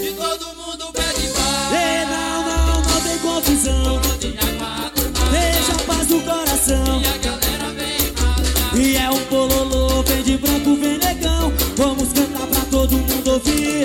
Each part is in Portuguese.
e todo mundo pede paz. Ei, não tem confusão. Deixa a paz no coração. E a galera vem falar. E é um bololô, vem de branco, vem negão. Vamos cantar pra todo mundo ouvir.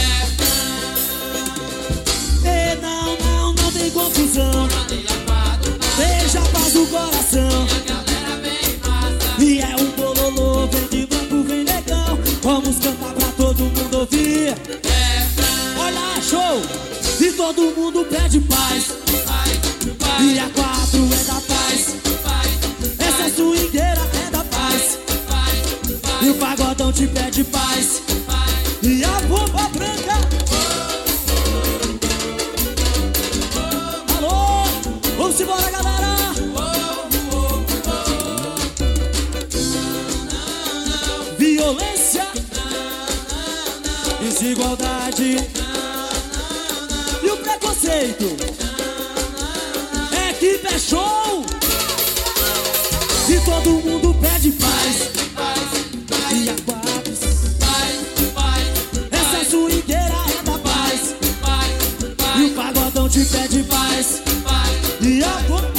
Ei, não tem confusão. Deixa a paz no coração. E a galera vem falar. E é um bololô, vem de branco, vem negão. Vamos cantar pra todo mundo ouvir. Olha, show! E todo mundo pede paz. E a 4 é da paz. Essa swingueira é da paz. E o pagodão te pede paz. E a bomba branca. Alô, vamos embora, galera. Violência, desigualdade e o preconceito. Equipe é show. E todo mundo pede paz. E a 4, essa swingueira é da paz. E o pagodão te pede paz. E a